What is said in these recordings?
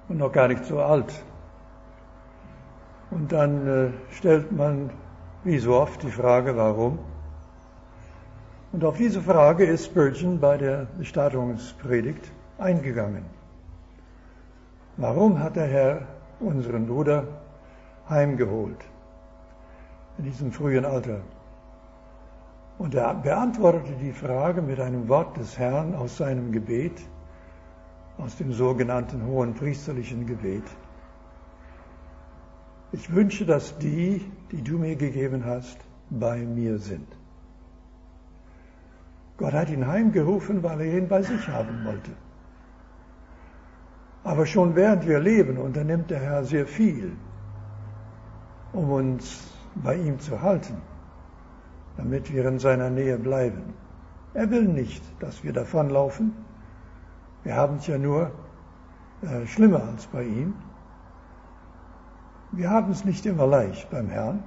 und noch gar nicht so alt. Und dann stellt man, wie so oft, die Frage, warum? Und auf diese Frage ist Spurgeon bei der Bestattungspredigt eingegangen. Warum hat der Herr unseren Bruder heimgeholt in diesem frühen Alter? Und er beantwortete die Frage mit einem Wort des Herrn aus seinem Gebet, aus dem sogenannten hohen priesterlichen Gebet. Ich wünsche, dass die du mir gegeben hast, bei mir sind. Gott hat ihn heimgerufen, weil er ihn bei sich haben wollte. Aber schon während wir leben, unternimmt der Herr sehr viel, um uns bei ihm zu halten, damit wir in seiner Nähe bleiben. Er will nicht, dass wir davonlaufen. Wir haben es ja nur schlimmer als bei ihm. Wir haben es nicht immer leicht beim Herrn.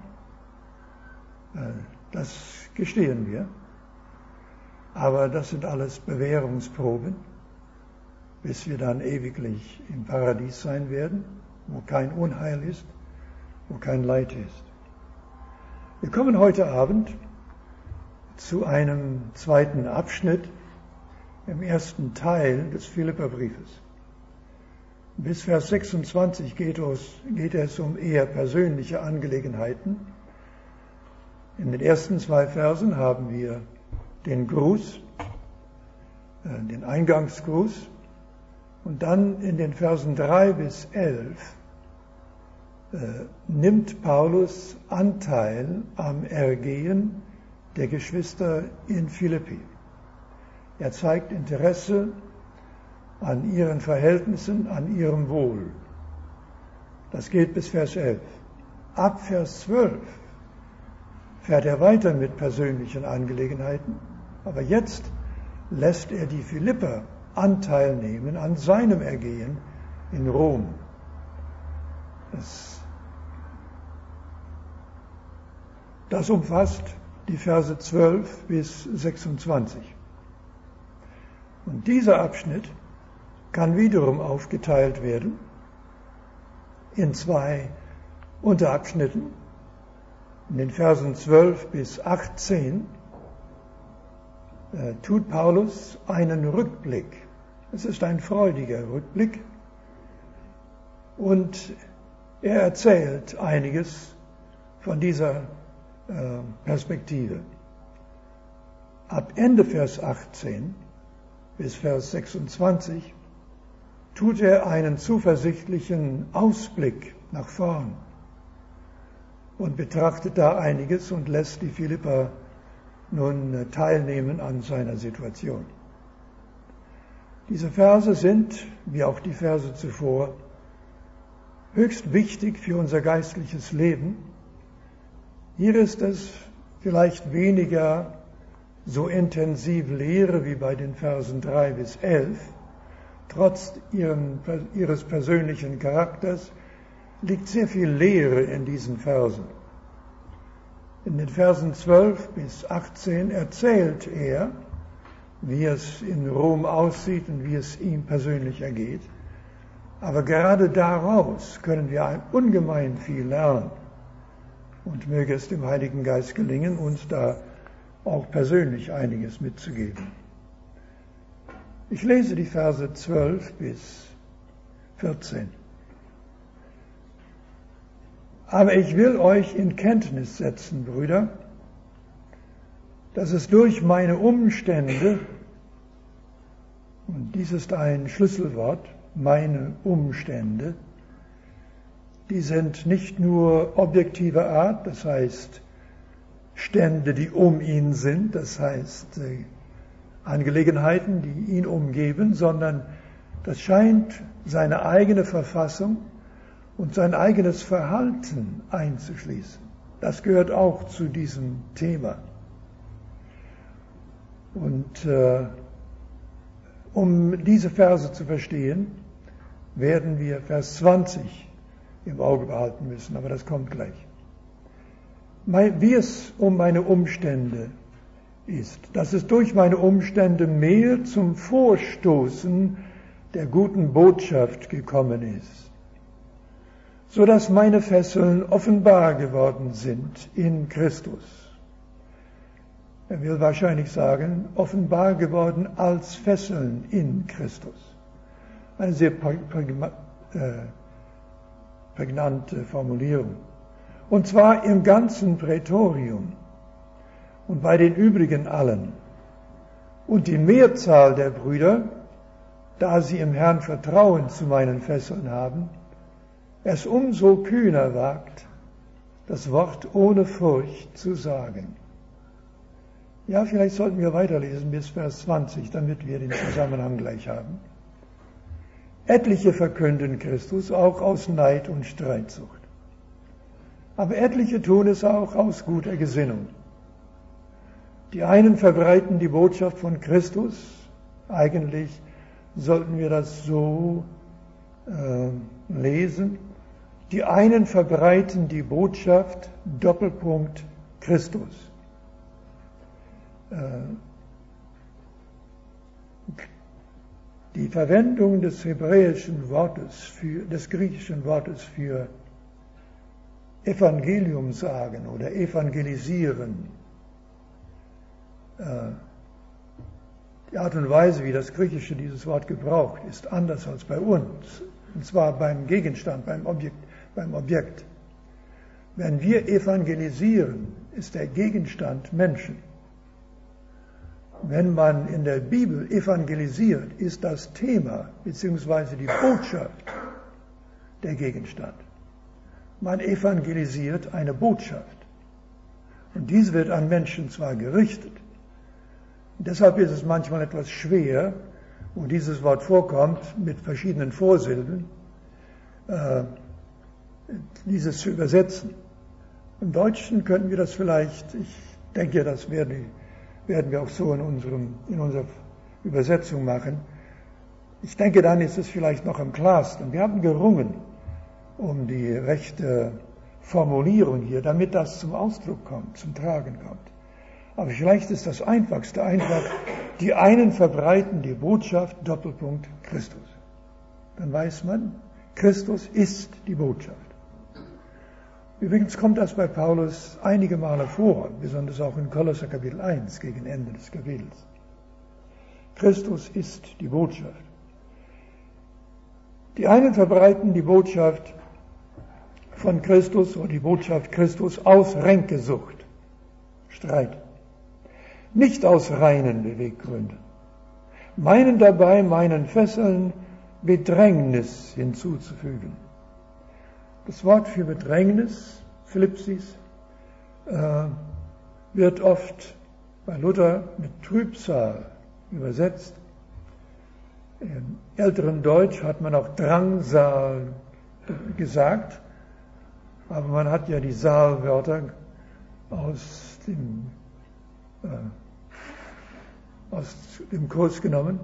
Das gestehen wir. Aber das sind alles Bewährungsproben, bis wir dann ewiglich im Paradies sein werden, wo kein Unheil ist, wo kein Leid ist. Wir kommen heute Abend zu einem zweiten Abschnitt im ersten Teil des Philipperbriefes. Bis Vers 26 geht es um eher persönliche Angelegenheiten. In den ersten 2 Versen haben wir den Gruß, den Eingangsgruß, und dann in den Versen 3 bis 11 nimmt Paulus Anteil am Ergehen der Geschwister in Philippi. Er zeigt Interesse an ihren Verhältnissen, an ihrem Wohl. Das geht bis Vers 11. Ab Vers 12 fährt er weiter mit persönlichen Angelegenheiten, aber jetzt lässt er die Philipper Anteil nehmen an seinem Ergehen in Rom. Das umfasst die Verse 12 bis 26. Und dieser Abschnitt kann wiederum aufgeteilt werden in 2 Unterabschnitten. In den Versen 12 bis 18 tut Paulus einen Rückblick. Es ist ein freudiger Rückblick und er erzählt einiges von dieser Perspektive. Ab Ende Vers 18 bis Vers 26 tut er einen zuversichtlichen Ausblick nach vorn und betrachtet da einiges und lässt die Philipper nun teilnehmen an seiner Situation. Diese Verse sind, wie auch die Verse zuvor, höchst wichtig für unser geistliches Leben. Hier ist es vielleicht weniger so intensiv Lehre wie bei den Versen 3 bis 11. Trotz ihres persönlichen Charakters liegt sehr viel Lehre in diesen Versen. In den Versen 12 bis 18 erzählt er, wie es in Rom aussieht und wie es ihm persönlich ergeht. Aber gerade daraus können wir ungemein viel lernen. Und möge es dem Heiligen Geist gelingen, uns da auch persönlich einiges mitzugeben. Ich lese die Verse 12 bis 14. Aber ich will euch in Kenntnis setzen, Brüder, dass es durch meine Umstände, und dies ist ein Schlüsselwort, meine Umstände, die sind nicht nur objektiver Art, das heißt Stände, die um ihn sind, das heißt Angelegenheiten, die ihn umgeben, sondern das scheint seine eigene Verfassung und sein eigenes Verhalten einzuschließen. Das gehört auch zu diesem Thema. Und um diese Verse zu verstehen, werden wir Vers 20 im Auge behalten müssen, aber das kommt gleich. Wie es um meine Umstände ist, dass es durch meine Umstände mehr zum Vorstoßen der guten Botschaft gekommen ist, so dass meine Fesseln offenbar geworden sind in Christus. Er will wahrscheinlich sagen, offenbar geworden als Fesseln in Christus. Eine sehr prägnante Formulierung. Und zwar im ganzen Prätorium und bei den übrigen allen. Und die Mehrzahl der Brüder, da sie im Herrn Vertrauen zu meinen Fesseln haben, es umso kühner wagt, das Wort ohne Furcht zu sagen. Ja, vielleicht sollten wir weiterlesen bis Vers 20, damit wir den Zusammenhang gleich haben. Etliche verkünden Christus auch aus Neid und Streitsucht. Aber etliche tun es auch aus guter Gesinnung. Die einen verbreiten die Botschaft von Christus. Eigentlich sollten wir das so lesen. Die einen verbreiten die Botschaft, Doppelpunkt, Christus. Die Verwendung des hebräischen Wortes, des griechischen Wortes für Evangelium sagen oder evangelisieren, die Art und Weise, wie das Griechische dieses Wort gebraucht, ist anders als bei uns. Und zwar beim Gegenstand, beim Objekt. Wenn wir evangelisieren, ist der Gegenstand Menschen. Wenn man in der Bibel evangelisiert, ist das Thema bzw. die Botschaft der Gegenstand. Man evangelisiert eine Botschaft. Und dies wird an Menschen zwar gerichtet. Und deshalb ist es manchmal etwas schwer, wo dieses Wort vorkommt, mit verschiedenen Vorsilben, dieses zu übersetzen. Im Deutschen könnten wir das vielleicht, ich denke, das werden wir auch so in unserer Übersetzung machen. Ich denke, dann ist es vielleicht noch am klarsten. Wir haben gerungen um die rechte Formulierung hier, damit das zum Ausdruck kommt, zum Tragen kommt. Aber vielleicht ist das Einfachste einfach, die einen verbreiten die Botschaft, Doppelpunkt, Christus. Dann weiß man, Christus ist die Botschaft. Übrigens kommt das bei Paulus einige Male vor, besonders auch in Kolosser Kapitel 1 gegen Ende des Kapitels. Christus ist die Botschaft. Die einen verbreiten die Botschaft von Christus oder die Botschaft Christus aus Ränkesucht, Streit, nicht aus reinen Beweggründen, meinen dabei meinen Fesseln Bedrängnis hinzuzufügen. Das Wort für Bedrängnis, Thlipsis, wird oft bei Luther mit Trübsal übersetzt. Im älteren Deutsch hat man auch Drangsal gesagt, aber man hat ja die Saalwörter aus dem Kurs genommen.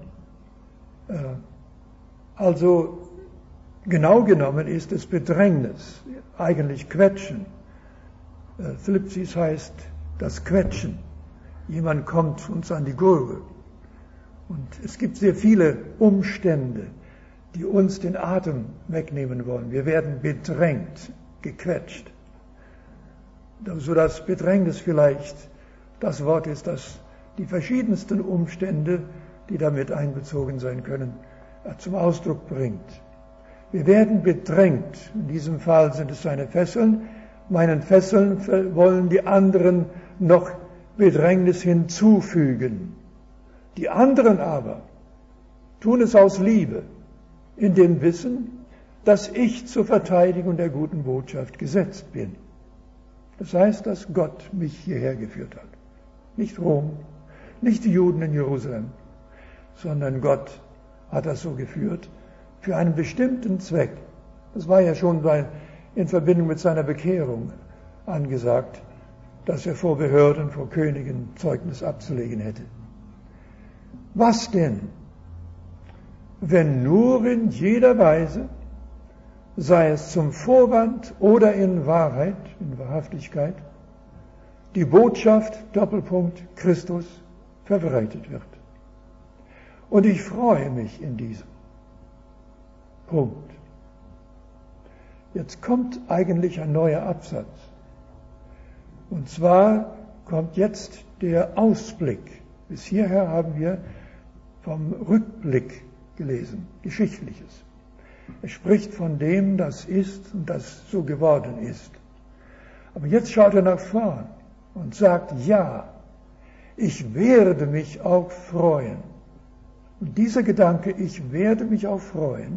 Also genau genommen ist es Bedrängnis, eigentlich Quetschen. Thlipsis heißt das Quetschen. Jemand kommt uns an die Gurgel. Und es gibt sehr viele Umstände, die uns den Atem wegnehmen wollen. Wir werden bedrängt, gequetscht. Sodass Bedrängnis vielleicht das Wort ist, das die verschiedensten Umstände, die damit einbezogen sein können, zum Ausdruck bringt. Wir werden bedrängt. In diesem Fall sind es seine Fesseln. Meinen Fesseln wollen die anderen noch Bedrängnis hinzufügen. Die anderen aber tun es aus Liebe, in dem Wissen, dass ich zur Verteidigung der guten Botschaft gesetzt bin. Das heißt, dass Gott mich hierher geführt hat. Nicht Rom, nicht die Juden in Jerusalem, sondern Gott hat das so geführt für einen bestimmten Zweck. Das war ja schon in Verbindung mit seiner Bekehrung angesagt, dass er vor Behörden, vor Königen Zeugnis abzulegen hätte. Was denn, wenn nur in jeder Weise, sei es zum Vorwand oder in Wahrheit, in Wahrhaftigkeit, die Botschaft, Doppelpunkt, Christus verbreitet wird. Und ich freue mich in diesem. Punkt. Jetzt kommt eigentlich ein neuer Absatz. Und zwar kommt jetzt der Ausblick. Bis hierher haben wir vom Rückblick gelesen, Geschichtliches. Er spricht von dem, das ist und das so geworden ist. Aber jetzt schaut er nach vorn und sagt, ja, ich werde mich auch freuen. Und dieser Gedanke, ich werde mich auch freuen,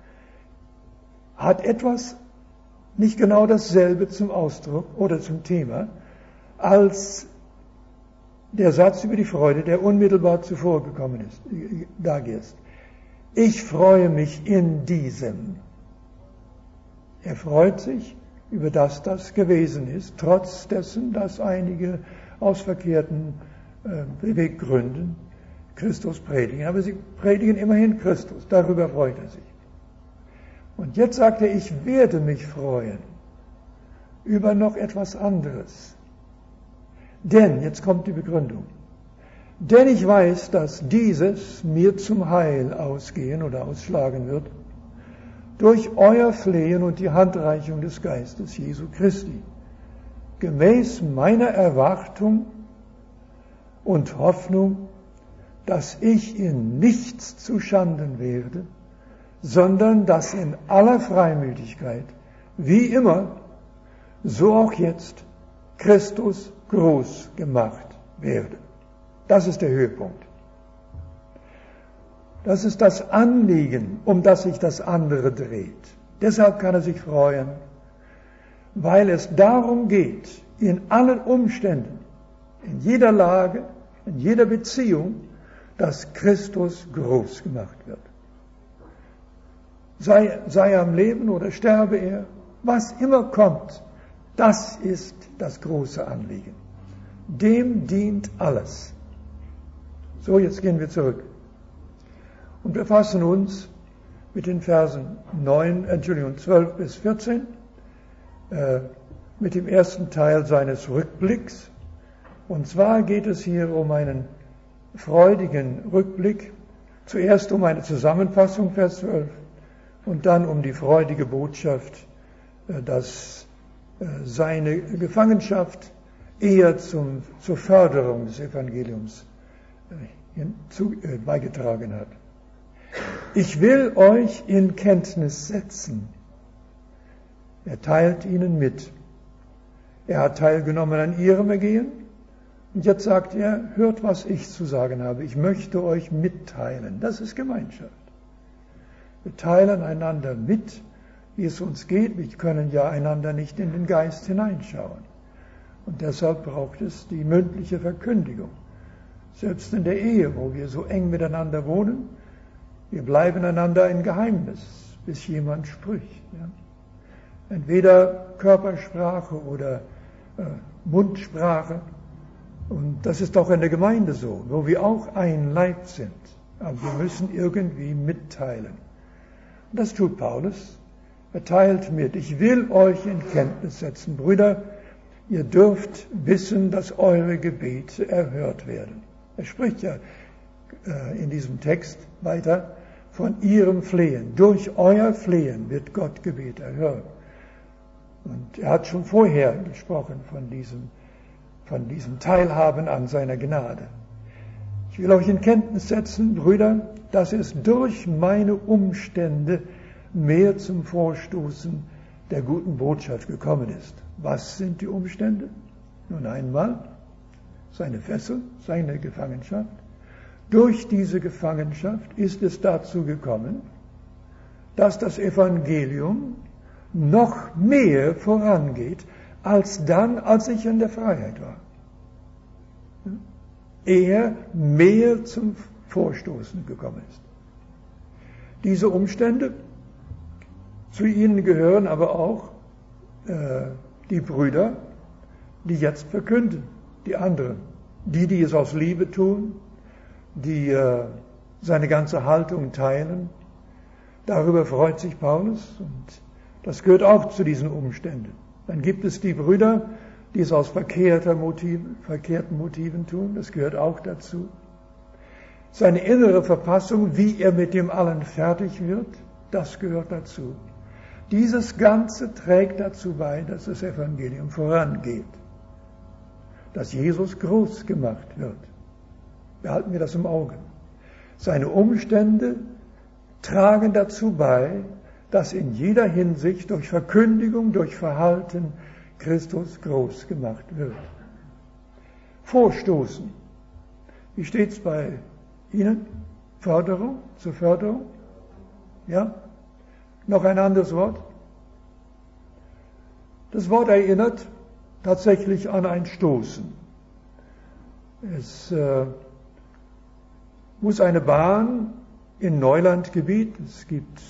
hat etwas nicht genau dasselbe zum Ausdruck oder zum Thema als der Satz über die Freude, der unmittelbar zuvor gekommen ist, da ist. Ich freue mich in diesem. Er freut sich über das gewesen ist, trotz dessen, dass einige aus verkehrten Beweggründen Christus predigen. Aber sie predigen immerhin Christus, darüber freut er sich. Und jetzt sagt er, ich werde mich freuen über noch etwas anderes. Denn, jetzt kommt die Begründung, denn ich weiß, dass dieses mir zum Heil ausgehen oder ausschlagen wird, durch euer Flehen und die Handreichung des Geistes Jesu Christi, gemäß meiner Erwartung und Hoffnung, dass ich in nichts zuschanden werde, sondern dass in aller Freimütigkeit, wie immer, so auch jetzt, Christus groß gemacht werde. Das ist der Höhepunkt. Das ist das Anliegen, um das sich das andere dreht. Deshalb kann er sich freuen, weil es darum geht, in allen Umständen, in jeder Lage, in jeder Beziehung, dass Christus groß gemacht wird. Sei er am Leben oder sterbe er, was immer kommt, das ist das große Anliegen. Dem dient alles. So, jetzt gehen wir zurück und befassen uns mit den Versen 12 bis 14, mit dem ersten Teil seines Rückblicks. Und zwar geht es hier um einen freudigen Rückblick, zuerst um eine Zusammenfassung, Vers 12, und dann um die freudige Botschaft, dass seine Gefangenschaft eher zur Förderung des Evangeliums beigetragen hat. Ich will euch in Kenntnis setzen. Er teilt ihnen mit. Er hat teilgenommen an ihrem Ergehen. Und jetzt sagt er, hört, was ich zu sagen habe. Ich möchte euch mitteilen. Das ist Gemeinschaft. Wir teilen einander mit, wie es uns geht. Wir können ja einander nicht in den Geist hineinschauen. Und deshalb braucht es die mündliche Verkündigung. Selbst in der Ehe, wo wir so eng miteinander wohnen, wir bleiben einander ein Geheimnis, bis jemand spricht. Ja? Entweder Körpersprache oder Mundsprache. Und das ist auch in der Gemeinde so, wo wir auch ein Leib sind. Aber wir müssen irgendwie mitteilen. Und das tut Paulus. Er teilt mit. Ich will euch in Kenntnis setzen, Brüder, ihr dürft wissen, dass eure Gebete erhört werden. Er spricht ja in diesem Text weiter von ihrem Flehen. Durch euer Flehen wird Gott Gebet erhört. Und er hat schon vorher gesprochen von diesem Teilhaben an seiner Gnade. Ich will euch in Kenntnis setzen, Brüder, dass es durch meine Umstände mehr zum Vorstoßen der guten Botschaft gekommen ist. Was sind die Umstände? Nun einmal seine Fessel, seine Gefangenschaft. Durch diese Gefangenschaft ist es dazu gekommen, dass das Evangelium noch mehr vorangeht, als dann, als ich in der Freiheit war. Er mehr zum Vorstoßen gekommen ist. Diese Umstände, zu ihnen gehören aber auch die Brüder, die jetzt verkünden, die anderen, die es aus Liebe tun, die seine ganze Haltung teilen. Darüber freut sich Paulus und das gehört auch zu diesen Umständen. Dann gibt es die Brüder, die es aus verkehrten Motiven tun, das gehört auch dazu. Seine innere Verfassung, wie er mit dem allen fertig wird, Das gehört dazu. Dieses Ganze trägt dazu bei, dass das Evangelium vorangeht, dass Jesus groß gemacht wird. Behalten wir das im Auge. Seine Umstände tragen dazu bei, dass in jeder Hinsicht durch Verkündigung, durch Verhalten Christus groß gemacht wird. Vorstoßen. Wie steht es bei Ihnen? Förderung? Zur Förderung? Ja? Noch ein anderes Wort? Das Wort erinnert tatsächlich an ein Stoßen. Es muss eine Bahn in Neulandgebiet, es gibt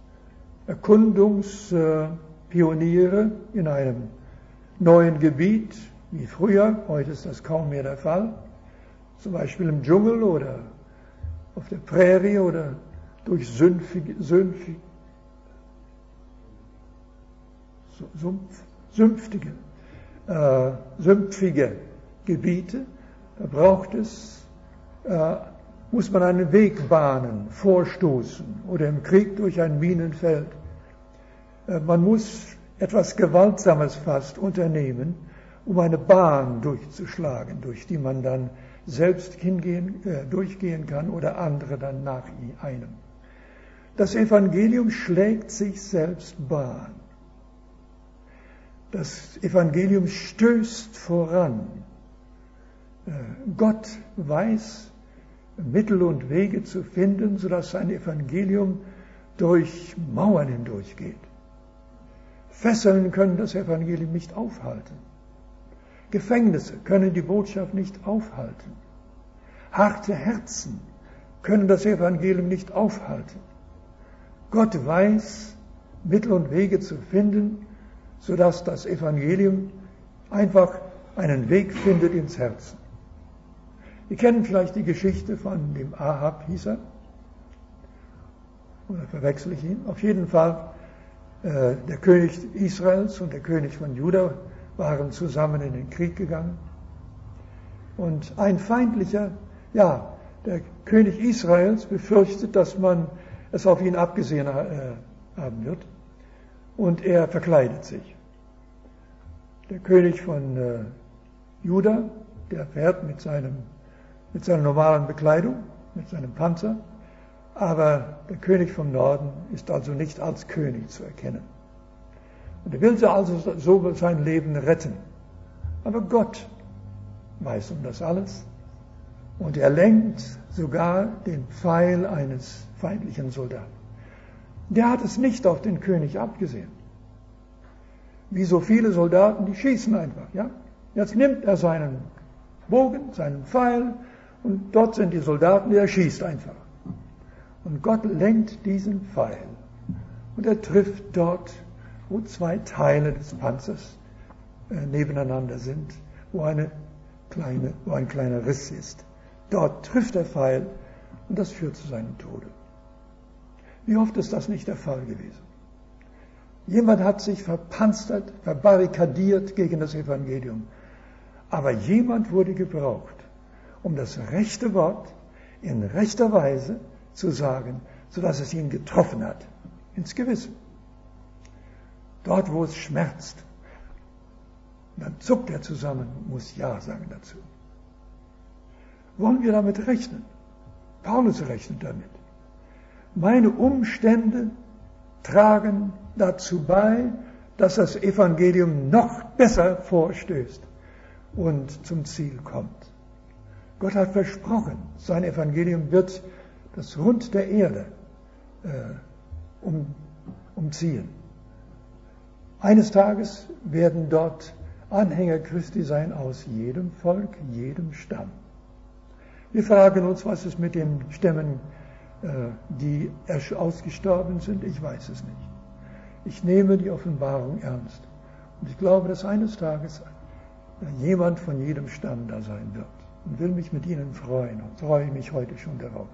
Erkundungspioniere in einem neuen Gebiet, wie früher, heute ist das kaum mehr der Fall, zum Beispiel im Dschungel oder auf der Prärie oder durch sümpfige Gebiete, da muss man einen Weg bahnen, vorstoßen oder im Krieg durch ein Minenfeld. Man muss etwas Gewaltsames fast unternehmen, um eine Bahn durchzuschlagen, durch die man dann selbst durchgehen kann oder andere dann nach einem. Das Evangelium schlägt sich selbst Bahn. Das Evangelium stößt voran. Gott weiß Mittel und Wege zu finden, sodass sein Evangelium durch Mauern hindurchgeht. Fesseln können das Evangelium nicht aufhalten. Gefängnisse können die Botschaft nicht aufhalten. Harte Herzen können das Evangelium nicht aufhalten. Gott weiß Mittel und Wege zu finden, sodass das Evangelium einfach einen Weg findet ins Herzen. Sie kennen vielleicht die Geschichte von dem Ahab, hieß er. Oder verwechsel ich ihn? Auf jeden Fall, der König Israels und der König von Juda waren zusammen in den Krieg gegangen. Und ein feindlicher, der König Israels befürchtet, dass man es auf ihn abgesehen haben wird. Und er verkleidet sich. Der König von Juda, der fährt mit seiner normalen Bekleidung, mit seinem Panzer, aber der König vom Norden ist also nicht als König zu erkennen. Und er will also so sein Leben retten. Aber Gott weiß um das alles und er lenkt sogar den Pfeil eines feindlichen Soldaten. Der hat es nicht auf den König abgesehen. Wie so viele Soldaten, die schießen einfach. Ja? Jetzt nimmt er seinen Bogen, seinen Pfeil und dort sind die Soldaten, der schießt einfach. Und Gott lenkt diesen Pfeil und er trifft dort, wo zwei Teile des Panzers nebeneinander sind, wo ein kleiner Riss ist. Dort trifft der Pfeil und das führt zu seinem Tode. Wie oft ist das nicht der Fall gewesen? Jemand hat sich verpanzert, verbarrikadiert gegen das Evangelium. Aber jemand wurde gebraucht, um das rechte Wort in rechter Weise zu sagen, sodass es ihn getroffen hat, ins Gewissen. Dort, wo es schmerzt. Dann zuckt er zusammen und muss Ja sagen dazu. Wollen wir damit rechnen? Paulus rechnet damit. Meine Umstände tragen dazu bei, dass das Evangelium noch besser vorstößt und zum Ziel kommt. Gott hat versprochen, sein Evangelium wird das Rund der Erde umziehen. Eines Tages werden dort Anhänger Christi sein aus jedem Volk, jedem Stamm. Wir fragen uns, was ist mit den Stämmen, die ausgestorben sind? Ich weiß es nicht. Ich nehme die Offenbarung ernst. Und ich glaube, dass eines Tages jemand von jedem Stamm da sein wird. Und will mich mit ihnen freuen und freue mich heute schon darauf.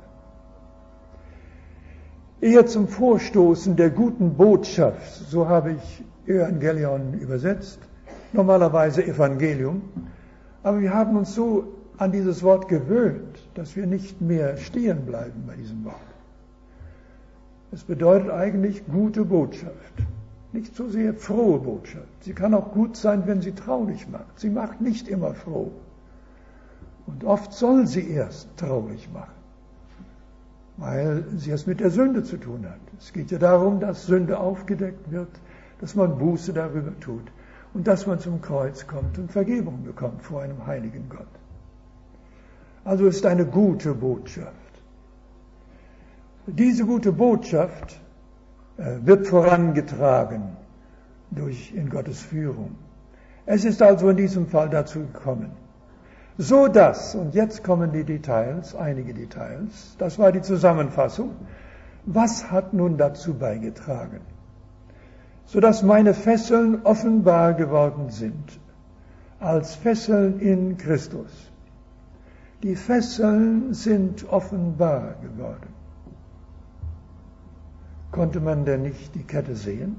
Eher zum Vorstoßen der guten Botschaft, so habe ich Evangelion übersetzt, normalerweise Evangelium, aber wir haben uns so an dieses Wort gewöhnt, dass wir nicht mehr stehen bleiben bei diesem Wort. Es bedeutet eigentlich gute Botschaft. Nicht so sehr frohe Botschaft. Sie kann auch gut sein, wenn sie traurig macht. Sie macht nicht immer froh. Und oft soll sie erst traurig machen, weil sie es mit der Sünde zu tun hat. Es geht ja darum, dass Sünde aufgedeckt wird, dass man Buße darüber tut und dass man zum Kreuz kommt und Vergebung bekommt vor einem heiligen Gott. Also ist eine gute Botschaft. Diese gute Botschaft wird vorangetragen in Gottes Führung. Es ist also in diesem Fall dazu gekommen, so dass, und jetzt kommen die Details, einige Details, das war die Zusammenfassung, was hat nun dazu beigetragen? So dass meine Fesseln offenbar geworden sind, als Fesseln in Christus. Die Fesseln sind offenbar geworden. Konnte man denn nicht die Kette sehen?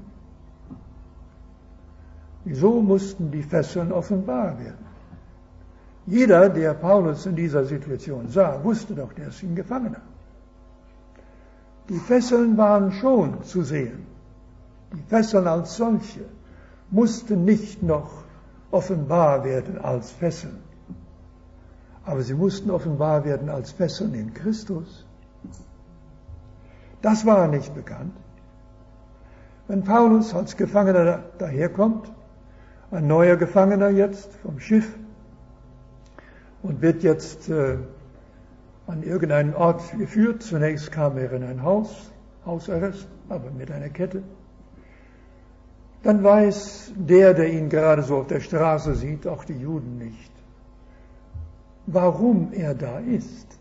Wieso mussten die Fesseln offenbar werden? Jeder, der Paulus in dieser Situation sah, wusste doch, der ist ein Gefangener. Die Fesseln waren schon zu sehen. Die Fesseln als solche mussten nicht noch offenbar werden als Fesseln. Aber sie mussten offenbar werden als Fesseln in Christus. Das war nicht bekannt. Wenn Paulus als Gefangener daherkommt, ein neuer Gefangener jetzt vom Schiff, und wird jetzt an irgendeinen Ort geführt. Zunächst kam er in ein Hausarrest, aber mit einer Kette. Dann weiß der ihn gerade so auf der Straße sieht, auch die Juden nicht, warum er da ist.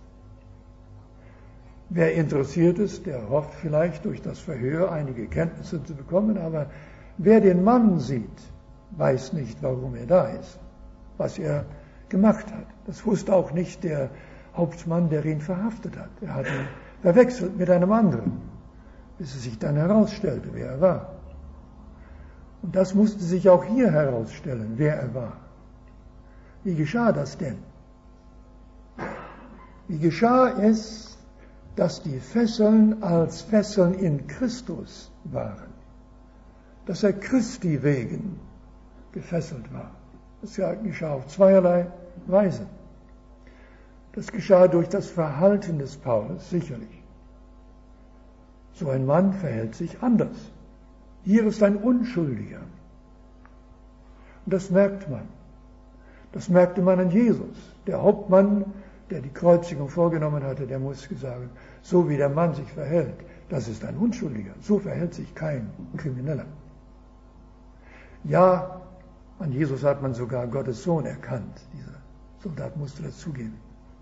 Wer interessiert ist, der hofft vielleicht durch das Verhör einige Kenntnisse zu bekommen, aber wer den Mann sieht, weiß nicht, warum er da ist, was er gemacht hat. Das wusste auch nicht der Hauptmann, der ihn verhaftet hat. Er hat ihn verwechselt mit einem anderen, bis es sich dann herausstellte, wer er war. Und das musste sich auch hier herausstellen, wer er war. Wie geschah das denn? Wie geschah es, dass die Fesseln als Fesseln in Christus waren? Dass er Christi wegen gefesselt war. Das geschah auf zweierlei Weise. Das geschah durch das Verhalten des Paulus, sicherlich. So ein Mann verhält sich anders. Hier ist ein Unschuldiger. Und das merkt man. Das merkte man an Jesus. Der Hauptmann, der die Kreuzigung vorgenommen hatte, der muss sagen, so wie der Mann sich verhält, das ist ein Unschuldiger. So verhält sich kein Krimineller. Ja, an Jesus hat man sogar Gottes Sohn erkannt. Dieser Soldat musste das zugeben.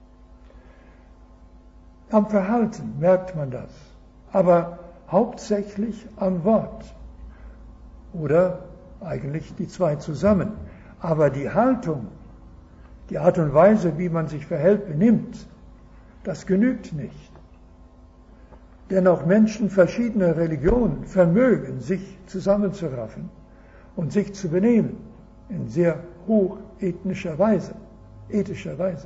Am Verhalten merkt man das, aber hauptsächlich am Wort. Oder eigentlich die zwei zusammen. Aber die Haltung, die Art und Weise, wie man sich verhält, benimmt, das genügt nicht. Denn auch Menschen verschiedener Religionen vermögen, sich zusammenzuraffen und sich zu benehmen in sehr hochethnischer Weise, ethischer Weise.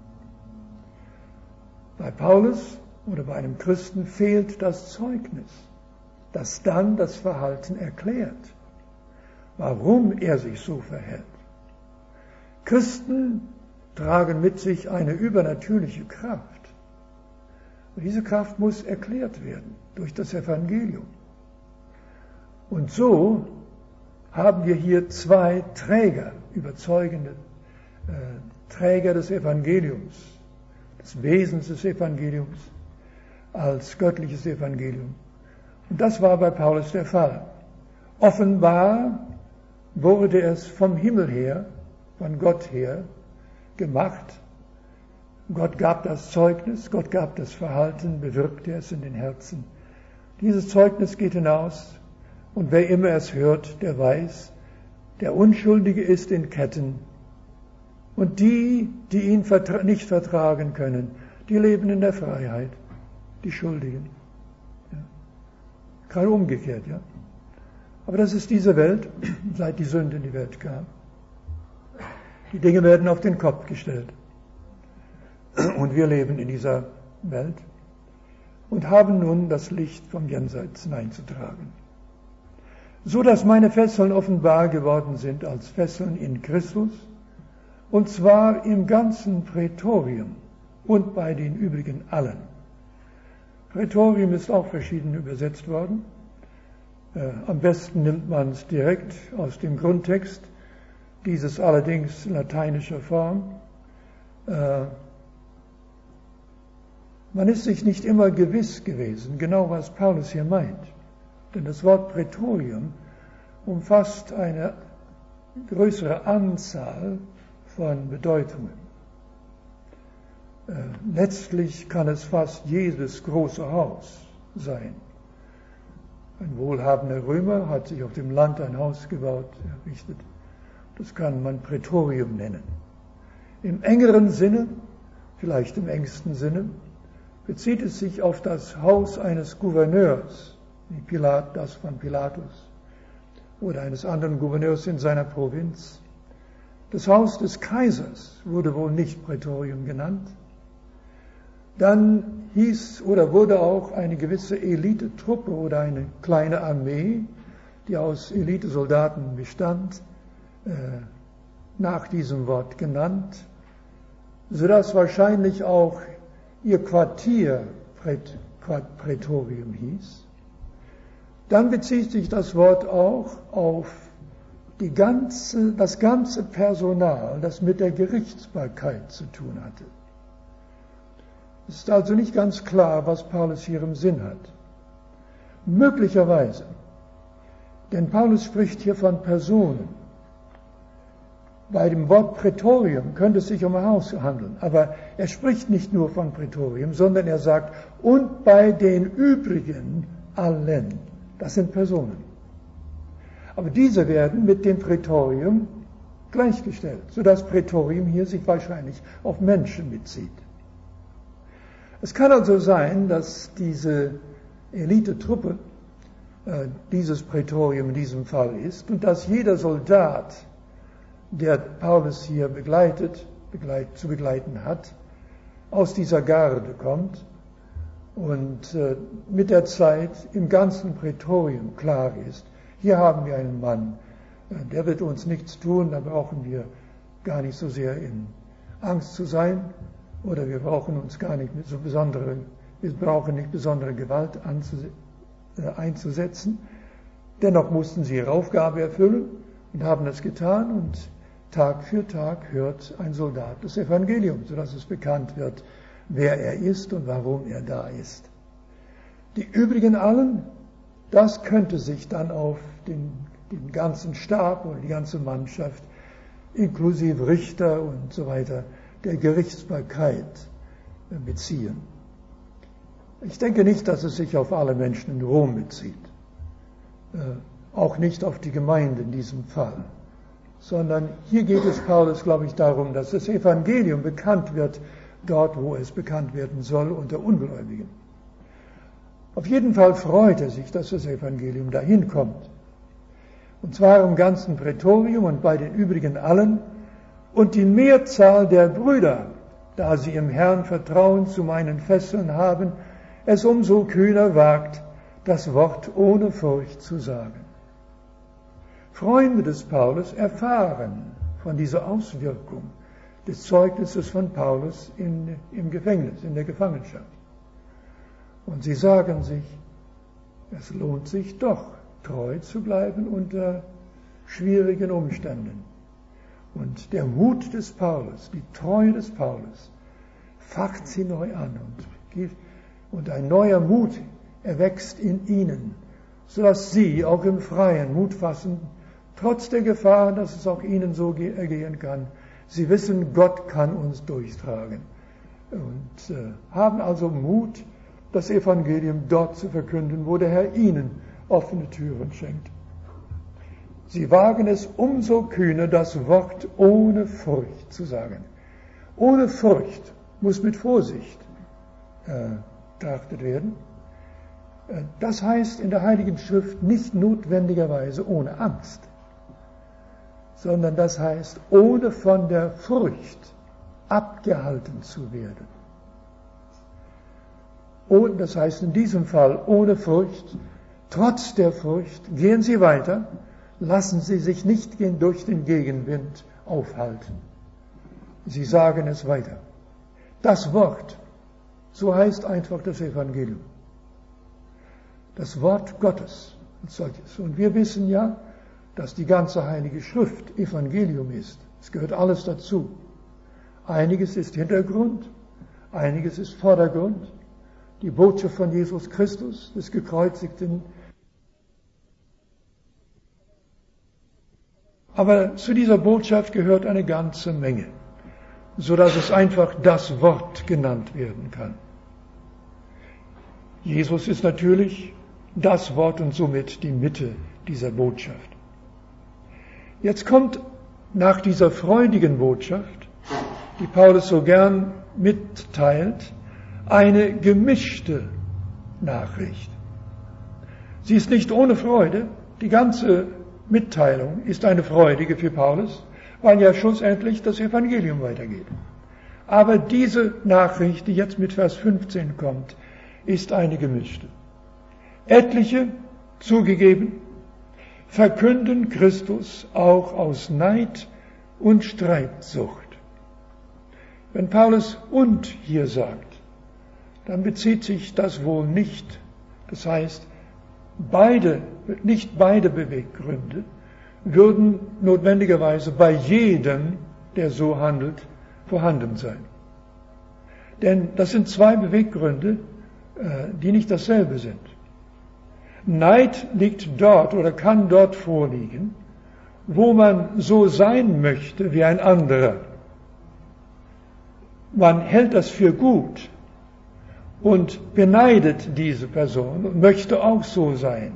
Bei Paulus oder bei einem Christen fehlt das Zeugnis, das dann das Verhalten erklärt, warum er sich so verhält. Christen tragen mit sich eine übernatürliche Kraft. Und diese Kraft muss erklärt werden durch das Evangelium. Und so haben wir hier zwei Träger, überzeugende Träger des Evangeliums, des Wesens des Evangeliums als göttliches Evangelium. Und das war bei Paulus der Fall. Offenbar wurde es vom Himmel her, von Gott her gemacht. Gott gab das Zeugnis, Gott gab das Verhalten, bewirkte es in den Herzen. Dieses Zeugnis geht hinaus und wer immer es hört, der weiß, der Unschuldige ist in Ketten und die ihn nicht vertragen können, die leben in der Freiheit, die Schuldigen. Ja. Gerade umgekehrt, ja. Aber das ist diese Welt, seit die Sünde in die Welt kam. Die Dinge werden auf den Kopf gestellt. Und wir leben in dieser Welt. und haben nun das Licht vom Jenseits hineinzutragen. So dass meine Fesseln offenbar geworden sind als Fesseln in Christus, und zwar im ganzen Prätorium und bei den übrigen allen. Prätorium ist auch verschieden übersetzt worden. Am besten nimmt man es direkt aus dem Grundtext, dieses allerdings in lateinischer Form. Man ist sich nicht immer gewiss gewesen, genau was Paulus hier meint. Denn das Wort Prätorium umfasst eine größere Anzahl von Bedeutungen. Letztlich kann es fast jedes große Haus sein. Ein wohlhabender Römer hat sich auf dem Land ein Haus gebaut, errichtet. Das kann man Prätorium nennen. Im engeren Sinne, vielleicht im engsten Sinne, bezieht es sich auf das Haus eines Gouverneurs, wie das von Pilatus, oder eines anderen Gouverneurs in seiner Provinz. Das Haus des Kaisers wurde wohl nicht Prätorium genannt. Dann wurde auch eine gewisse Elitetruppe oder eine kleine Armee, die aus Elitesoldaten bestand, nach diesem Wort genannt, sodass wahrscheinlich auch ihr Quartier Prätorium hieß. Dann bezieht sich das Wort auch auf das ganze Personal, das mit der Gerichtsbarkeit zu tun hatte. Es ist also nicht ganz klar, was Paulus hier im Sinn hat. Möglicherweise, denn Paulus spricht hier von Personen. Bei dem Wort Prätorium könnte es sich um ein Haus handeln, aber er spricht nicht nur von Prätorium, sondern er sagt, und bei den übrigen allen, das sind Personen. Aber diese werden mit dem Prätorium gleichgestellt, sodass Prätorium hier sich wahrscheinlich auf Menschen bezieht. Es kann also sein, dass diese Elitetruppe dieses Prätorium in diesem Fall ist und dass jeder Soldat, der Paulus hier zu begleiten hat, aus dieser Garde kommt und mit der Zeit im ganzen Prätorium klar ist, hier haben wir einen Mann, der wird uns nichts tun, da brauchen wir gar nicht so sehr in Angst zu sein, oder wir brauchen uns gar nicht nicht besondere Gewalt einzusetzen. Dennoch mussten sie ihre Aufgabe erfüllen und haben es getan, und Tag für Tag hört ein Soldat das Evangelium, sodass es bekannt wird, wer er ist und warum er da ist. Die übrigen allen, das könnte sich dann auf den ganzen Stab oder die ganze Mannschaft, inklusive Richter und so weiter, der Gerichtsbarkeit beziehen. Ich denke nicht, dass es sich auf alle Menschen in Rom bezieht, auch nicht auf die Gemeinde in diesem Fall, sondern hier geht es Paulus, glaube ich, darum, dass das Evangelium bekannt wird, dort, wo es bekannt werden soll, unter Ungläubigen. Auf jeden Fall freut er sich, dass das Evangelium dahin kommt. Und zwar im ganzen Prätorium und bei den übrigen allen. Und die Mehrzahl der Brüder, da sie im Herrn Vertrauen zu meinen Fesseln haben, es umso kühner wagt, das Wort ohne Furcht zu sagen. Freunde des Paulus erfahren von dieser Auswirkung des Zeugnisses von Paulus im Gefängnis, in der Gefangenschaft. Und sie sagen sich, es lohnt sich doch, treu zu bleiben unter schwierigen Umständen. Und der Mut des Paulus, die Treue des Paulus, facht sie neu an und ein neuer Mut erwächst in ihnen, sodass sie auch im Freien Mut fassen, trotz der Gefahr, dass es auch ihnen so ergehen kann. Sie wissen, Gott kann uns durchtragen und haben also Mut, das Evangelium dort zu verkünden, wo der Herr ihnen offene Türen schenkt. Sie wagen es umso kühner, das Wort ohne Furcht zu sagen. Ohne Furcht muss mit Vorsicht betrachtet werden. Das heißt in der Heiligen Schrift nicht notwendigerweise ohne Angst, sondern das heißt, ohne von der Furcht abgehalten zu werden. Und das heißt in diesem Fall ohne Furcht, trotz der Furcht, gehen Sie weiter, lassen Sie sich nicht durch den Gegenwind aufhalten. Sie sagen es weiter. Das Wort, so heißt einfach das Evangelium. Das Wort Gottes als solches. Und wir wissen ja, dass die ganze Heilige Schrift Evangelium ist. Es gehört alles dazu. Einiges ist Hintergrund, einiges ist Vordergrund. Die Botschaft von Jesus Christus, des Gekreuzigten. Aber zu dieser Botschaft gehört eine ganze Menge, sodass es einfach das Wort genannt werden kann. Jesus ist natürlich das Wort und somit die Mitte dieser Botschaft. Jetzt kommt nach dieser freudigen Botschaft, die Paulus so gern mitteilt, eine gemischte Nachricht. Sie ist nicht ohne Freude. Die ganze Mitteilung ist eine freudige für Paulus, weil ja schlussendlich das Evangelium weitergeht. Aber diese Nachricht, die jetzt mit Vers 15 kommt, ist eine gemischte. Etliche, zugegeben, verkünden Christus auch aus Neid und Streitsucht. Wenn Paulus "und" hier sagt, dann bezieht sich das wohl nicht. Das heißt, nicht beide Beweggründe würden notwendigerweise bei jedem, der so handelt, vorhanden sein. Denn das sind zwei Beweggründe, die nicht dasselbe sind. Neid liegt dort oder kann dort vorliegen, wo man so sein möchte wie ein anderer. Man hält das für gut und beneidet diese Person und möchte auch so sein.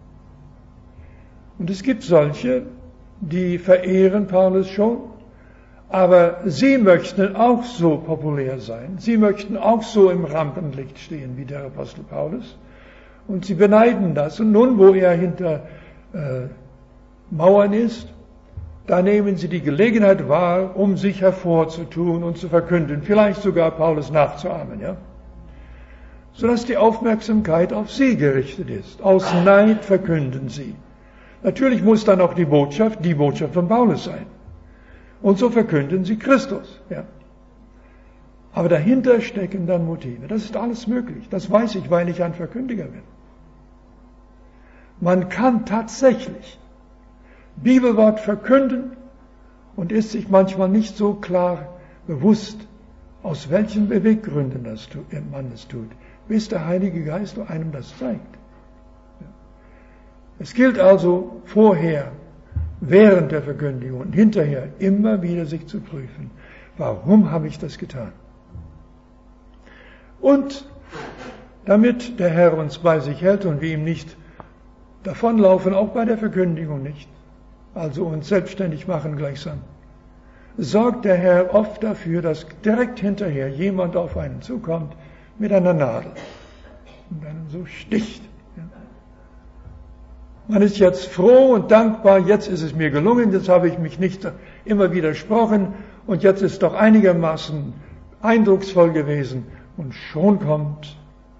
Und es gibt solche, die verehren Paulus schon, aber sie möchten auch so populär sein. Sie möchten auch so im Rampenlicht stehen wie der Apostel Paulus. Und sie beneiden das. Und nun, wo er hinter Mauern ist, da nehmen sie die Gelegenheit wahr, um sich hervorzutun und zu verkünden, vielleicht sogar Paulus nachzuahmen, ja? Sodass die Aufmerksamkeit auf sie gerichtet ist. Aus Neid verkünden sie. Natürlich muss dann auch die Botschaft von Paulus sein. Und so verkünden sie Christus, ja? Aber dahinter stecken dann Motive. Das ist alles möglich. Das weiß ich, weil ich ein Verkündiger bin. Man kann tatsächlich Bibelwort verkünden und ist sich manchmal nicht so klar bewusst, aus welchen Beweggründen man es tut, bis der Heilige Geist einem das zeigt. Es gilt also vorher, während der Verkündigung und hinterher immer wieder sich zu prüfen, warum habe ich das getan? Und damit der Herr uns bei sich hält und wir ihm nicht davonlaufen, auch bei der Verkündigung nicht, also uns selbstständig machen gleichsam, sorgt der Herr oft dafür, dass direkt hinterher jemand auf einen zukommt mit einer Nadel und einen so sticht. Ja. Man ist jetzt froh und dankbar, jetzt ist es mir gelungen, jetzt habe ich mich nicht immer widersprochen und jetzt ist es doch einigermaßen eindrucksvoll gewesen und schon kommt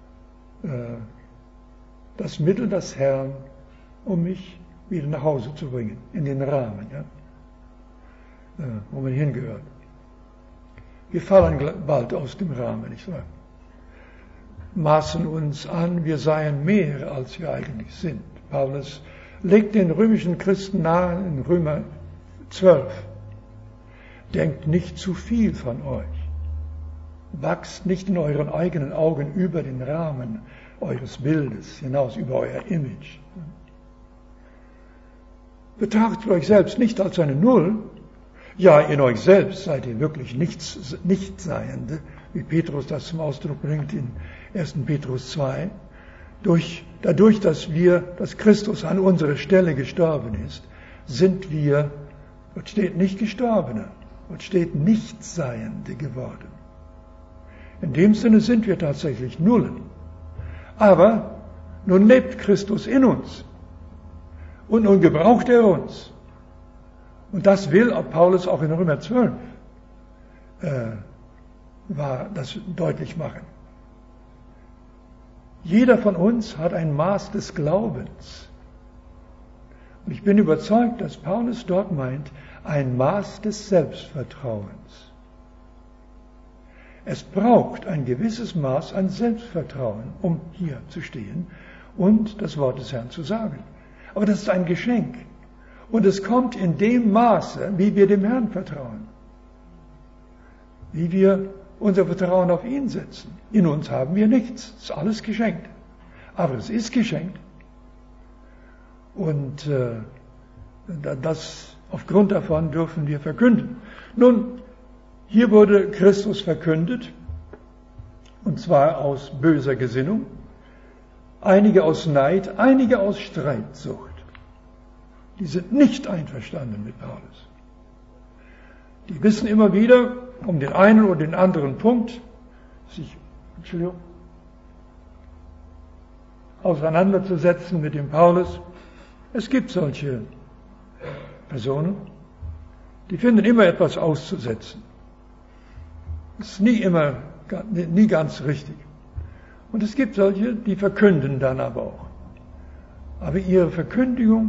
das Mittel des Herrn, um mich wieder nach Hause zu bringen, in den Rahmen, ja, wo man hingehört. Wir fallen bald aus dem Rahmen, nicht wahr? Maßen uns an, wir seien mehr, als wir eigentlich sind. Paulus legt den römischen Christen nahe in Römer 12. Denkt nicht zu viel von euch. Wachst nicht in euren eigenen Augen über den Rahmen eures Bildes hinaus, über euer Image. Betrachtet euch selbst nicht als eine Null. Ja, in euch selbst seid ihr wirklich Nichtseiende, wie Petrus das zum Ausdruck bringt in 1. Petrus 2. Dadurch, dass Christus an unsere Stelle gestorben ist, sind wir, dort steht nicht Gestorbener, dort steht Nichtseiende geworden. In dem Sinne sind wir tatsächlich Nullen. Aber nun lebt Christus in uns. Und nun gebraucht er uns. Und das will Paulus auch in Römer 12 das deutlich machen. Jeder von uns hat ein Maß des Glaubens. Und ich bin überzeugt, dass Paulus dort meint, ein Maß des Selbstvertrauens. Es braucht ein gewisses Maß an Selbstvertrauen, um hier zu stehen und das Wort des Herrn zu sagen. Aber das ist ein Geschenk. Und es kommt in dem Maße, wie wir dem Herrn vertrauen. Wie wir unser Vertrauen auf ihn setzen. In uns haben wir nichts. Es ist alles geschenkt. Aber es ist geschenkt. Und aufgrund davon dürfen wir verkünden. Nun, hier wurde Christus verkündet, und zwar aus böser Gesinnung, einige aus Neid, einige aus Streitsucht. Die sind nicht einverstanden mit Paulus. Die wissen immer wieder, um den einen oder den anderen Punkt sich auseinanderzusetzen mit dem Paulus. Es gibt solche Personen, die finden immer etwas auszusetzen. Das ist nie ganz richtig. Und es gibt solche, die verkünden dann aber auch. Aber ihre Verkündigung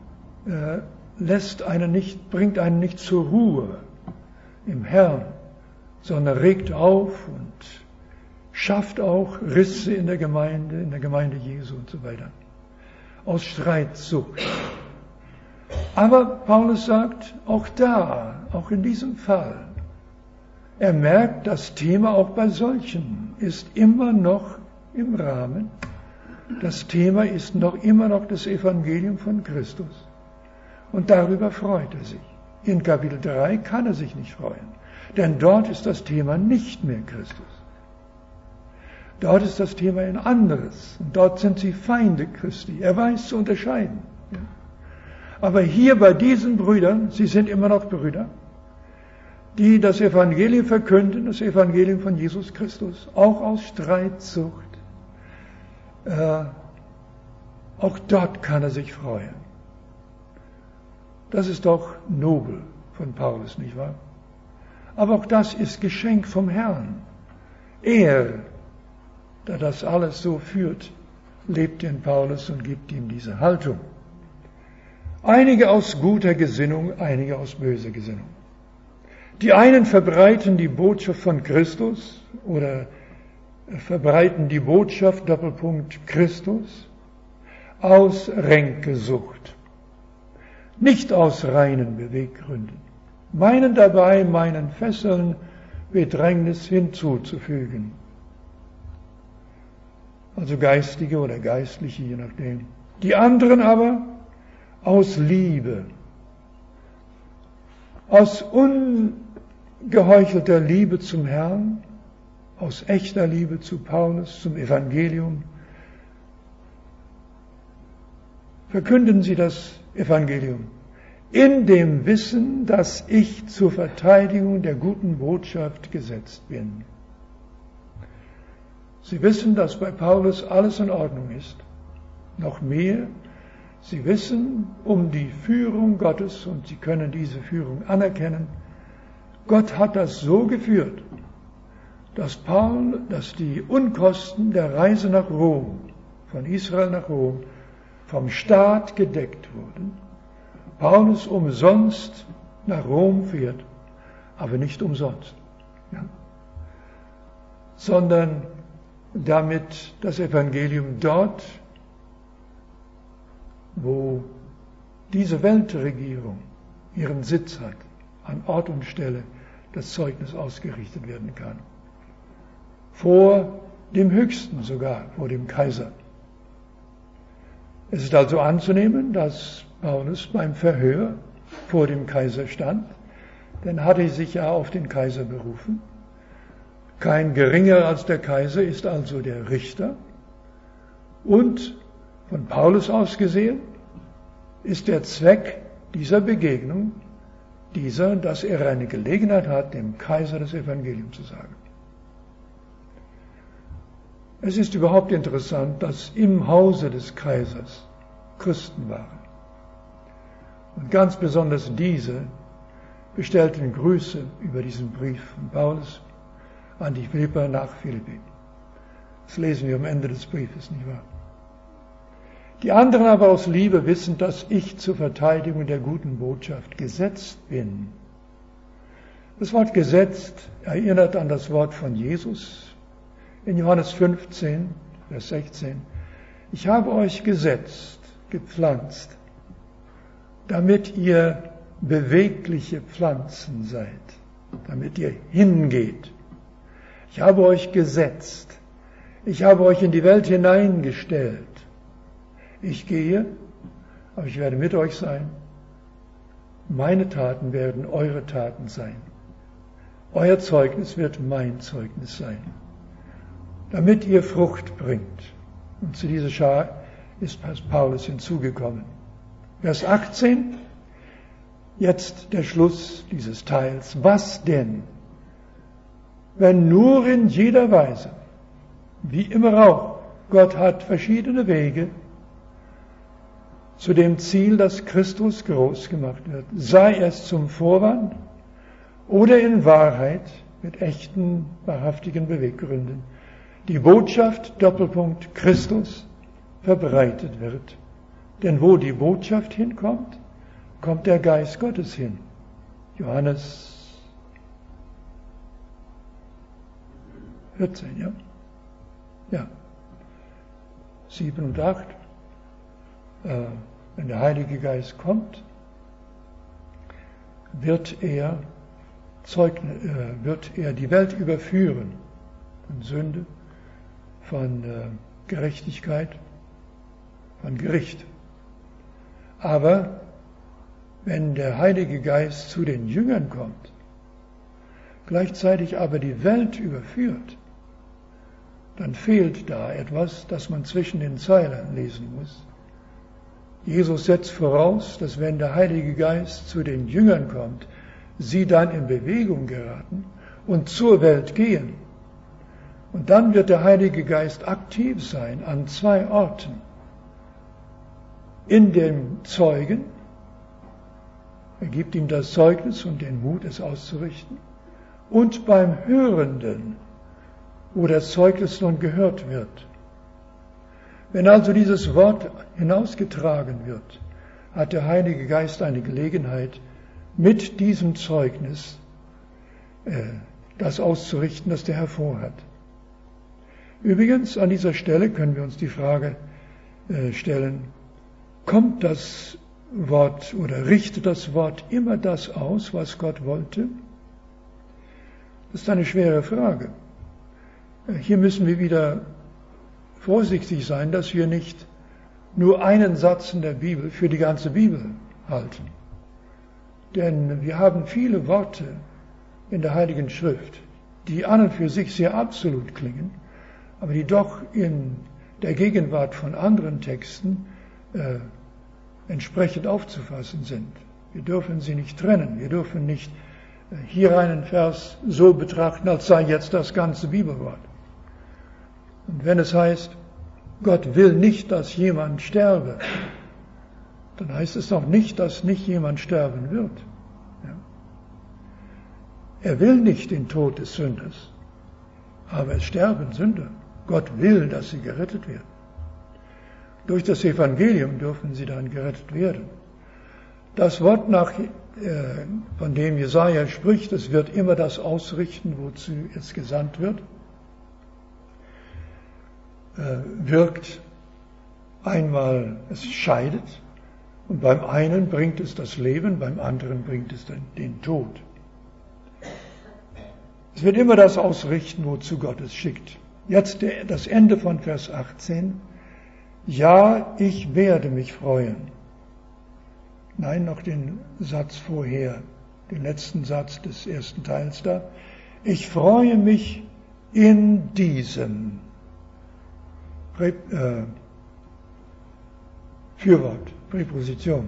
bringt einen nicht zur Ruhe im Herrn, sondern regt auf und schafft auch Risse in der Gemeinde Jesu und so weiter. Aus Streitsucht. Aber Paulus sagt, auch in diesem Fall, er merkt, das Thema auch bei solchen ist immer noch im Rahmen. Das Thema ist immer noch das Evangelium von Christus. Und darüber freut er sich. In Kapitel 3 kann er sich nicht freuen, denn dort ist das Thema nicht mehr Christus. Dort ist das Thema ein anderes. Und dort sind sie Feinde Christi. Er weiß zu unterscheiden. Ja. Aber hier bei diesen Brüdern, sie sind immer noch Brüder, die das Evangelium verkünden, das Evangelium von Jesus Christus, auch aus Streitsucht. Auch dort kann er sich freuen. Das ist doch nobel von Paulus, nicht wahr? Aber auch das ist Geschenk vom Herrn. Er, der das alles so führt, lebt in Paulus und gibt ihm diese Haltung. Einige aus guter Gesinnung, einige aus böser Gesinnung. Die einen verbreiten die Botschaft von Christus oder verbreiten die Botschaft, Doppelpunkt, Christus, aus Ränkesucht. Nicht aus reinen Beweggründen, meinen dabei meinen Fesseln Bedrängnis hinzuzufügen. Also Geistige oder Geistliche, je nachdem. Die anderen aber aus Liebe, aus ungeheuchelter Liebe zum Herrn, aus echter Liebe zu Paulus, zum Evangelium, verkünden sie das Evangelium in dem Wissen, dass ich zur Verteidigung der guten Botschaft gesetzt bin. Sie wissen, dass bei Paulus alles in Ordnung ist. Noch mehr, sie wissen um die Führung Gottes und sie können diese Führung anerkennen. Gott hat das so geführt, dass die Unkosten der Reise nach Rom, von Israel nach Rom, vom Staat gedeckt wurden. Paulus umsonst nach Rom fährt, aber nicht umsonst, ja? Sondern damit das Evangelium dort, wo diese Weltregierung ihren Sitz hat, an Ort und Stelle das Zeugnis ausgerichtet werden kann. Vor dem Höchsten sogar, vor dem Kaiser. Es ist also anzunehmen, dass Paulus beim Verhör vor dem Kaiser stand, denn hatte sich ja auf den Kaiser berufen. Kein geringer als der Kaiser ist also der Richter. Und von Paulus aus gesehen ist der Zweck dieser Begegnung dass er eine Gelegenheit hat, dem Kaiser das Evangelium zu sagen. Es ist überhaupt interessant, dass im Hause des Kaisers Christen waren. Und ganz besonders diese bestellten Grüße über diesen Brief von Paulus an die Philipper nach Philippi. Das lesen wir am Ende des Briefes, nicht wahr? Die anderen aber aus Liebe wissen, dass ich zur Verteidigung der guten Botschaft gesetzt bin. Das Wort gesetzt erinnert an das Wort von Jesus in Johannes 15, Vers 16. Ich habe euch gesetzt, gepflanzt, damit ihr bewegliche Pflanzen seid, damit ihr hingeht. Ich habe euch gesetzt. Ich habe euch in die Welt hineingestellt. Ich gehe, aber ich werde mit euch sein. Meine Taten werden eure Taten sein. Euer Zeugnis wird mein Zeugnis sein, damit ihr Frucht bringt. Und zu dieser Schar ist Paulus hinzugekommen. Vers 18, jetzt der Schluss dieses Teils. Was denn, wenn nur in jeder Weise, wie immer auch, Gott hat verschiedene Wege zu dem Ziel, dass Christus groß gemacht wird, sei es zum Vorwand oder in Wahrheit mit echten, wahrhaftigen Beweggründen, die Botschaft, Doppelpunkt, Christus verbreitet wird. Denn wo die Botschaft hinkommt, kommt der Geist Gottes hin. Johannes 14, ja? Ja. 7 und 8. Wenn der Heilige Geist kommt, wird er die Welt überführen von Sünde, von Gerechtigkeit, von Gericht. Aber wenn der Heilige Geist zu den Jüngern kommt, gleichzeitig aber die Welt überführt, dann fehlt da etwas, das man zwischen den Zeilen lesen muss. Jesus setzt voraus, dass wenn der Heilige Geist zu den Jüngern kommt, sie dann in Bewegung geraten und zur Welt gehen. Und dann wird der Heilige Geist aktiv sein an 2 Orten. In dem Zeugen, er gibt ihm das Zeugnis und den Mut, es auszurichten, und beim Hörenden, wo das Zeugnis nun gehört wird. Wenn also dieses Wort hinausgetragen wird, hat der Heilige Geist eine Gelegenheit, mit diesem Zeugnis das auszurichten, das der Herr vorhat. Übrigens, an dieser Stelle können wir uns die Frage stellen, kommt das Wort oder richtet das Wort immer das aus, was Gott wollte? Das ist eine schwere Frage. Hier müssen wir wieder vorsichtig sein, dass wir nicht nur einen Satz in der Bibel für die ganze Bibel halten. Denn wir haben viele Worte in der Heiligen Schrift, die an und für sich sehr absolut klingen, aber die doch in der Gegenwart von anderen Texten entsprechend aufzufassen sind. Wir dürfen sie nicht trennen. Wir dürfen nicht hier einen Vers so betrachten, als sei jetzt das ganze Bibelwort. Und wenn es heißt, Gott will nicht, dass jemand sterbe, dann heißt es noch nicht, dass nicht jemand sterben wird. Ja. Er will nicht den Tod des Sünders, aber es sterben Sünder. Gott will, dass sie gerettet werden. Durch das Evangelium dürfen sie dann gerettet werden. Das Wort, von dem Jesaja spricht, es wird immer das ausrichten, wozu es gesandt wird, wirkt einmal, es scheidet, und beim einen bringt es das Leben, beim anderen bringt es den Tod. Es wird immer das ausrichten, wozu Gott es schickt. Jetzt das Ende von Vers 18. Ja, ich werde mich freuen. Nein, noch den Satz vorher, den letzten Satz des ersten Teils da. Ich freue mich in diesem Fürwort, Präposition.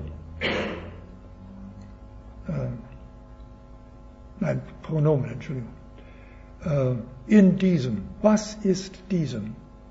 Pronomen, Entschuldigung. In diesem. Was ist diesem?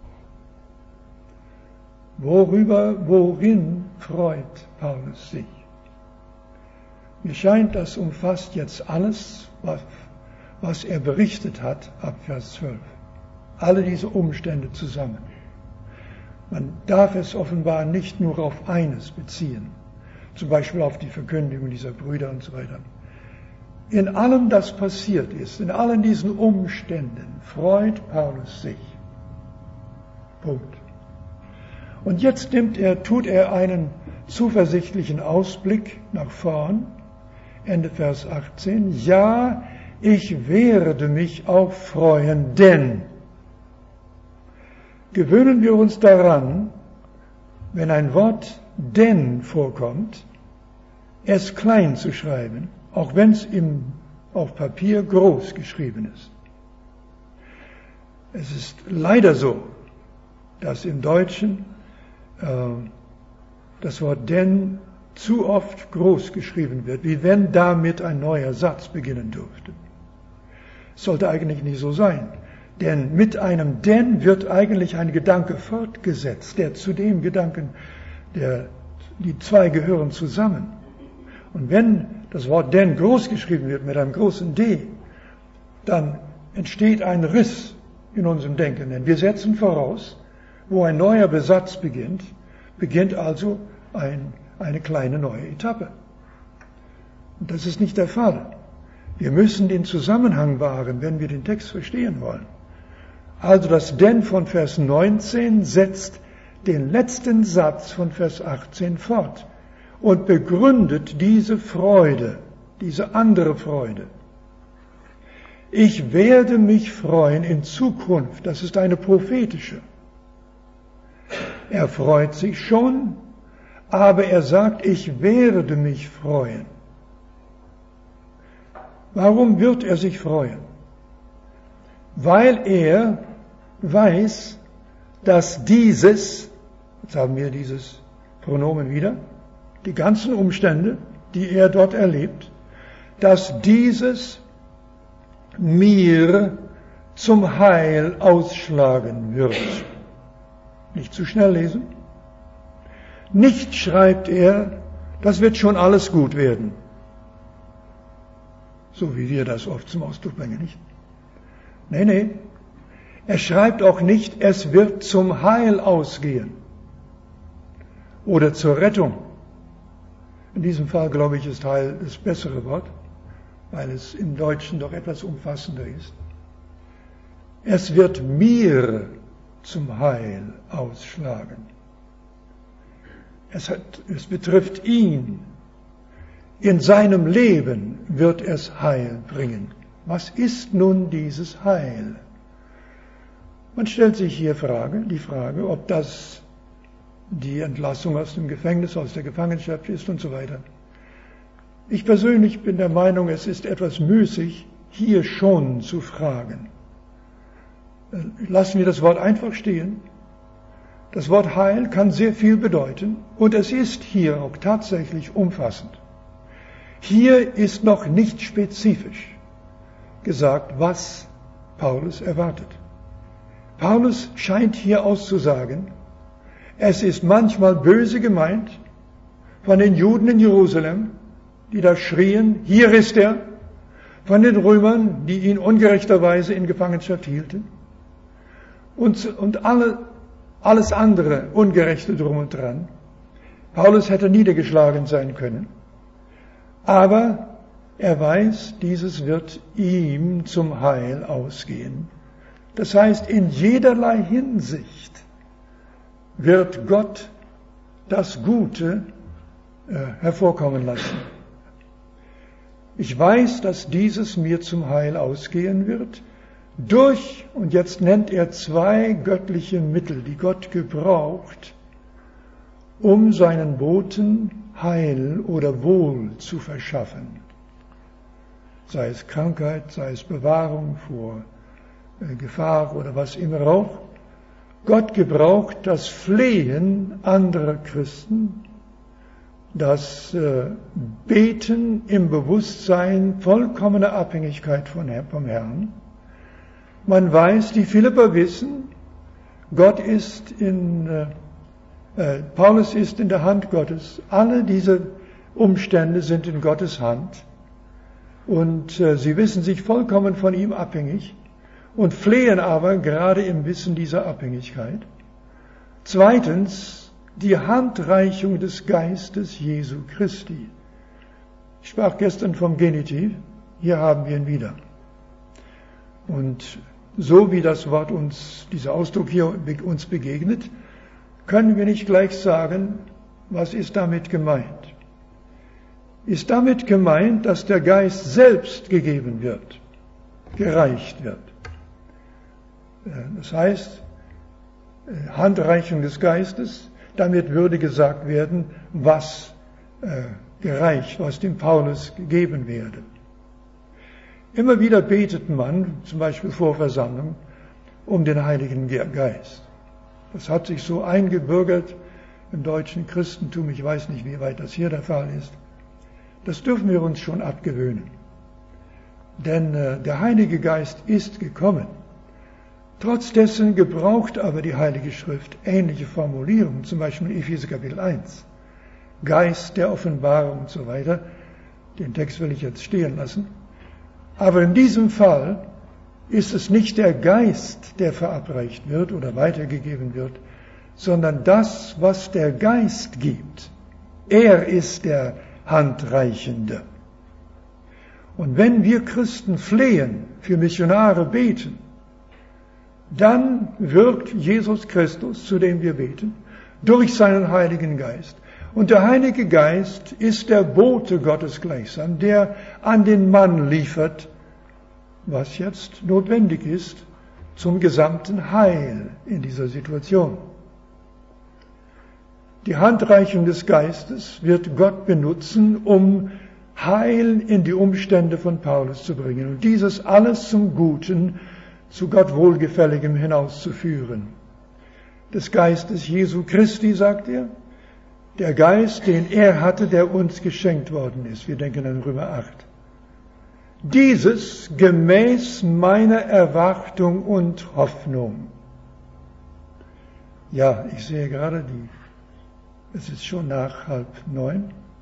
Worin freut Paulus sich? Mir scheint, das umfasst jetzt alles, was er berichtet hat ab Vers 12. Alle diese Umstände zusammen. Man darf es offenbar nicht nur auf eines beziehen, zum Beispiel auf die Verkündigung dieser Brüder und so weiter. In allem, das passiert ist, in allen diesen Umständen, freut Paulus sich. Punkt. Und jetzt tut er einen zuversichtlichen Ausblick nach vorn, Ende Vers 18. Ja, ich werde mich auch freuen, denn gewöhnen wir uns daran, wenn ein Wort denn vorkommt, es klein zu schreiben, auch wenn es auf Papier groß geschrieben ist. Es ist leider so, dass im Deutschen das Wort denn zu oft groß geschrieben wird, wie wenn damit ein neuer Satz beginnen dürfte. Es sollte eigentlich nicht so sein. Denn mit einem denn wird eigentlich ein Gedanke fortgesetzt, der zu dem Gedanken, die zwei gehören zusammen. Und wenn das Wort denn groß geschrieben wird mit einem großen D, dann entsteht ein Riss in unserem Denken. Denn wir setzen voraus, wo ein neuer Besatz beginnt also eine kleine neue Etappe. Und das ist nicht der Fall. Wir müssen den Zusammenhang wahren, wenn wir den Text verstehen wollen. Also das denn von Vers 19 setzt den letzten Satz von Vers 18 fort und begründet diese Freude, diese andere Freude. Ich werde mich freuen in Zukunft, das ist eine prophetische. Er freut sich schon, aber er sagt, ich werde mich freuen. Warum wird er sich freuen? Weil er weiß, dass dieses, jetzt haben wir dieses Pronomen wieder, die ganzen Umstände, die er dort erlebt, dass dieses mir zum Heil ausschlagen wird. Nicht zu schnell lesen. Nicht schreibt er, das wird schon alles gut werden. So wie wir das oft zum Ausdruck bringen, nicht? Nee. Er schreibt auch nicht, es wird zum Heil ausgehen oder zur Rettung. In diesem Fall, glaube ich, ist Heil das bessere Wort, weil es im Deutschen doch etwas umfassender ist. Es wird mir zum Heil ausschlagen. Es betrifft ihn. In seinem Leben wird es Heil bringen. Was ist nun dieses Heil? Man stellt sich hier die Frage, ob das die Entlassung aus dem Gefängnis, aus der Gefangenschaft ist und so weiter. Ich persönlich bin der Meinung, es ist etwas müßig, hier schon zu fragen. Lassen wir das Wort einfach stehen. Das Wort Heil kann sehr viel bedeuten und es ist hier auch tatsächlich umfassend. Hier ist noch nicht spezifisch gesagt, was Paulus erwartet. Paulus scheint hier auszusagen, es ist manchmal böse gemeint von den Juden in Jerusalem, die da schrien, hier ist er, von den Römern, die ihn ungerechterweise in Gefangenschaft hielten und alles andere Ungerechte drum und dran. Paulus hätte niedergeschlagen sein können, aber er weiß, dieses wird ihm zum Heil ausgehen. Das heißt, in jederlei Hinsicht wird Gott das Gute hervorkommen lassen. Ich weiß, dass dieses mir zum Heil ausgehen wird, und jetzt nennt er zwei göttliche Mittel, die Gott gebraucht, um seinen Boten Heil oder Wohl zu verschaffen. Sei es Krankheit, sei es Bewahrung vor Gefahr oder was immer auch. Gott gebraucht das Flehen anderer Christen, das Beten im Bewusstsein vollkommener Abhängigkeit vom Herrn. Man weiß, die Philipper wissen, Paulus ist in der Hand Gottes. Alle diese Umstände sind in Gottes Hand. Und sie wissen sich vollkommen von ihm abhängig. und flehen aber gerade im Wissen dieser Abhängigkeit. Zweitens, die Handreichung des Geistes Jesu Christi. Ich sprach gestern vom Genitiv, hier haben wir ihn wieder. Und so wie das Wort dieser Ausdruck hier uns begegnet, können wir nicht gleich sagen, was ist damit gemeint. Ist damit gemeint, dass der Geist selbst gegeben wird, gereicht wird. Das heißt, Handreichung des Geistes, damit würde gesagt werden, was gereicht, was dem Paulus gegeben werde. Immer wieder betet man, zum Beispiel vor Versammlung, um den Heiligen Geist. Das hat sich so eingebürgert im deutschen Christentum, ich weiß nicht, wie weit das hier der Fall ist. Das dürfen wir uns schon abgewöhnen. Denn der Heilige Geist ist gekommen. Trotz dessen gebraucht aber die Heilige Schrift ähnliche Formulierungen, zum Beispiel in Epheser Kapitel 1. Geist der Offenbarung und so weiter. Den Text will ich jetzt stehen lassen. Aber in diesem Fall ist es nicht der Geist, der verabreicht wird oder weitergegeben wird, sondern das, was der Geist gibt. Er ist der Handreichende. Und wenn wir Christen flehen, für Missionare beten, dann wirkt Jesus Christus, zu dem wir beten, durch seinen Heiligen Geist. Und der Heilige Geist ist der Bote Gottes gleichsam, der an den Mann liefert, was jetzt notwendig ist zum gesamten Heil in dieser Situation. Die Handreichung des Geistes wird Gott benutzen, um Heil in die Umstände von Paulus zu bringen und dieses alles zum Guten, zu Gott Wohlgefälligem hinauszuführen. Des Geistes Jesu Christi, sagt er, der Geist, den er hatte, der uns geschenkt worden ist. Wir denken an Römer 8. Dieses gemäß meiner Erwartung und Hoffnung. Ja, ich sehe gerade, es ist schon nach 8:30.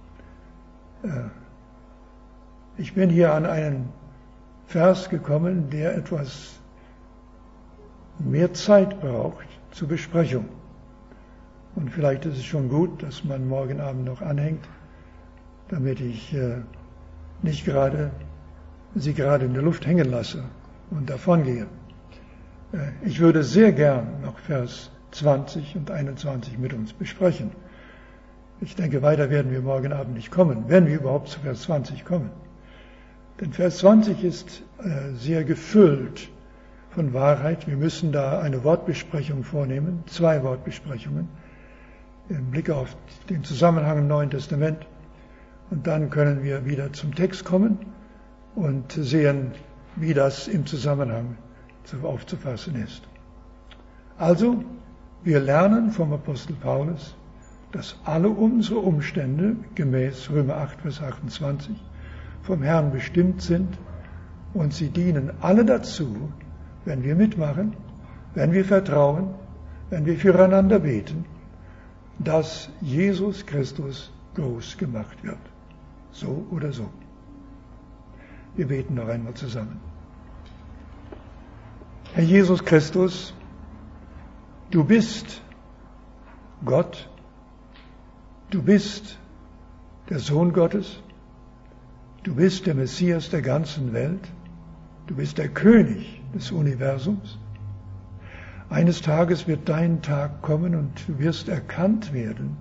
Ich bin hier an einen Vers gekommen, der etwas mehr Zeit braucht zur Besprechung. Und vielleicht ist es schon gut, dass man morgen Abend noch anhängt, damit ich nicht sie gerade in der Luft hängen lasse und davongehe. Ich würde sehr gern noch Vers 20 und 21 mit uns besprechen. Ich denke, weiter werden wir morgen Abend nicht kommen, wenn wir überhaupt zu Vers 20 kommen. Denn Vers 20 ist sehr gefüllt von Wahrheit. Wir müssen da eine Wortbesprechung vornehmen, 2 Wortbesprechungen, im Blick auf den Zusammenhang im Neuen Testament. Und dann können wir wieder zum Text kommen und sehen, wie das im Zusammenhang aufzufassen ist. Also, wir lernen vom Apostel Paulus, dass alle unsere Umstände gemäß Römer 8, Vers 28 vom Herrn bestimmt sind und sie dienen alle dazu, wenn wir mitmachen, wenn wir vertrauen, wenn wir füreinander beten, dass Jesus Christus groß gemacht wird. So oder so. Wir beten noch einmal zusammen. Herr Jesus Christus, du bist Gott, du bist der Sohn Gottes, du bist der Messias der ganzen Welt, du bist der König des Universums. Eines Tages wird dein Tag kommen und du wirst erkannt werden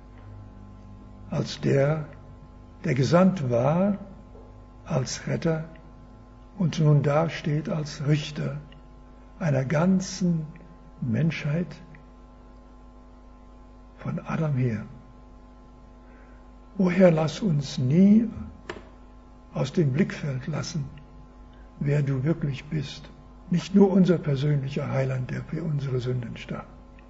als der gesandt war als Retter und nun dasteht als Richter einer ganzen Menschheit von Adam her. O Herr, lass uns nie aus dem Blickfeld lassen, wer du wirklich bist. Nicht nur unser persönlicher Heiland, der für unsere Sünden starb.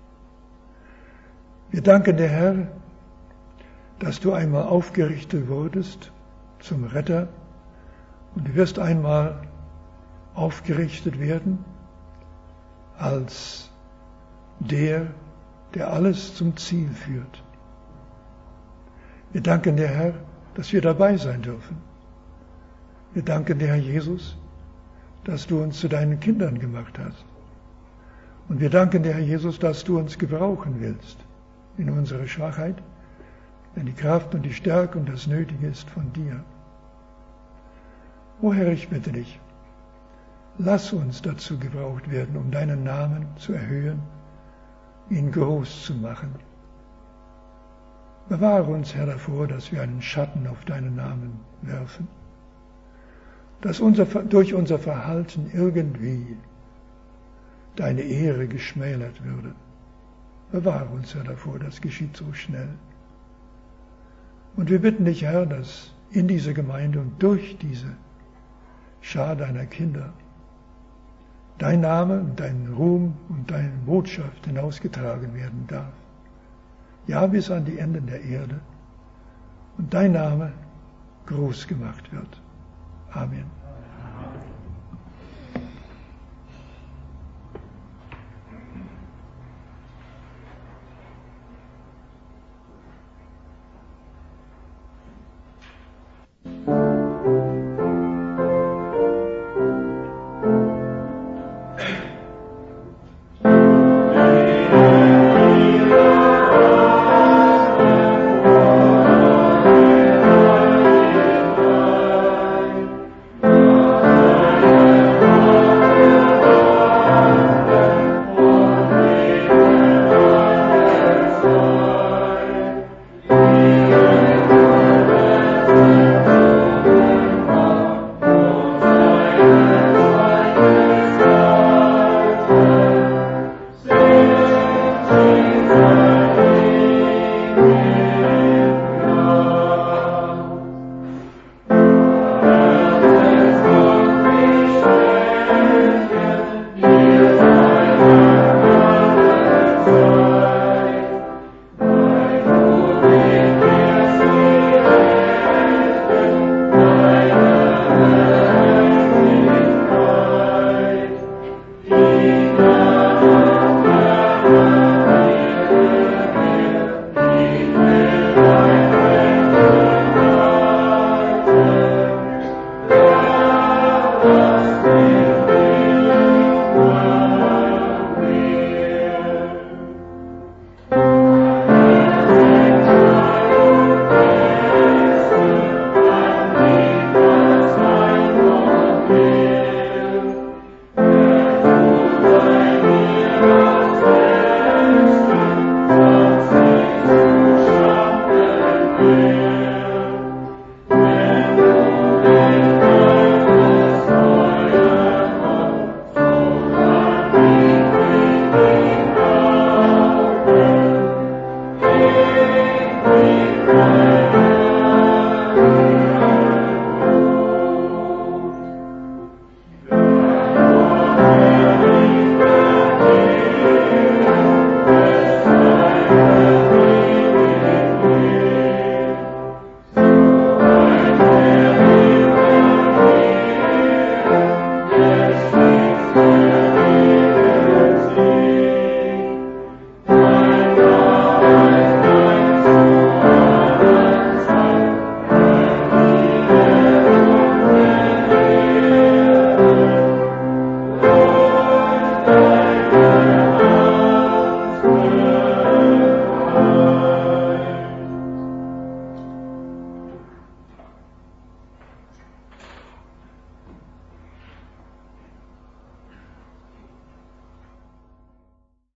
Wir danken dir, Herr, dass du einmal aufgerichtet wurdest zum Retter und du wirst einmal aufgerichtet werden als der alles zum Ziel führt. Wir danken dir, Herr, dass wir dabei sein dürfen. Wir danken dir, Herr Jesus, dass du uns zu deinen Kindern gemacht hast. Und wir danken dir, Herr Jesus, dass du uns gebrauchen willst in unserer Schwachheit, denn die Kraft und die Stärke und das Nötige ist von dir. O Herr, ich bitte dich, lass uns dazu gebraucht werden, um deinen Namen zu erhöhen, ihn groß zu machen. Bewahre uns, Herr, davor, dass wir einen Schatten auf deinen Namen werfen, dass durch unser Verhalten irgendwie deine Ehre geschmälert würde. Bewahre uns, Herr, davor, das geschieht so schnell. Und wir bitten dich, Herr, dass in dieser Gemeinde und durch diese Schar deiner Kinder dein Name und dein Ruhm und deine Botschaft hinausgetragen werden darf. Ja, bis an die Enden der Erde. Und dein Name groß gemacht wird. Amen.